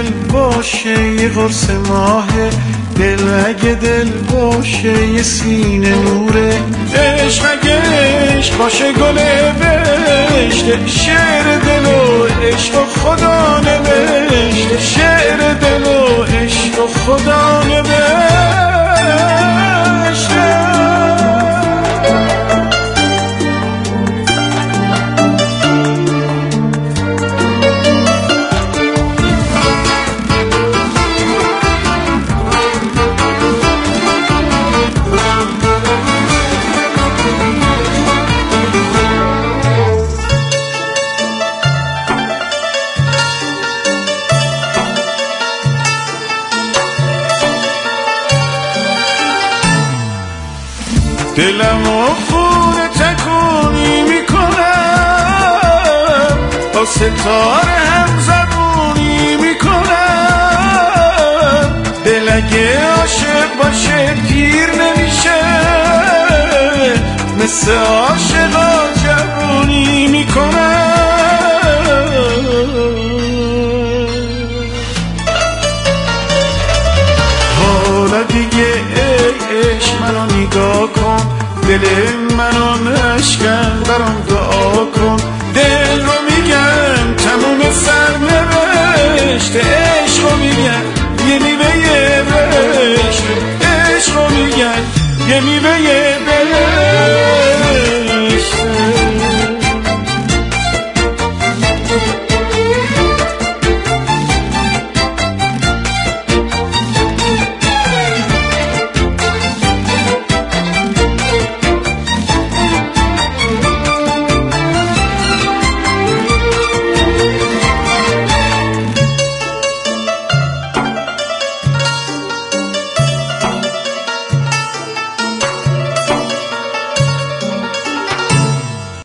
باشه یه قرص ماهه، دل اگه دل باشه یه سینه نوره. عشق اگه عشق باشه گل بهشته، شعر دل و عشق و خدا نوشته، شعر دل و عشق و خدا نوشته. دلم و خونه تکونی میکنم، با ستاره هم زبونی میکنم. دل اگه عاشق باشه پیر نمیشه، مثل عاشقا جوونی میکنم. حالا دیگه عشق منو نگاه کن، دل منو نشکن برام دعا کن. دل رو میگم تموم سرنوشت، عشق رو میگم یه نیمه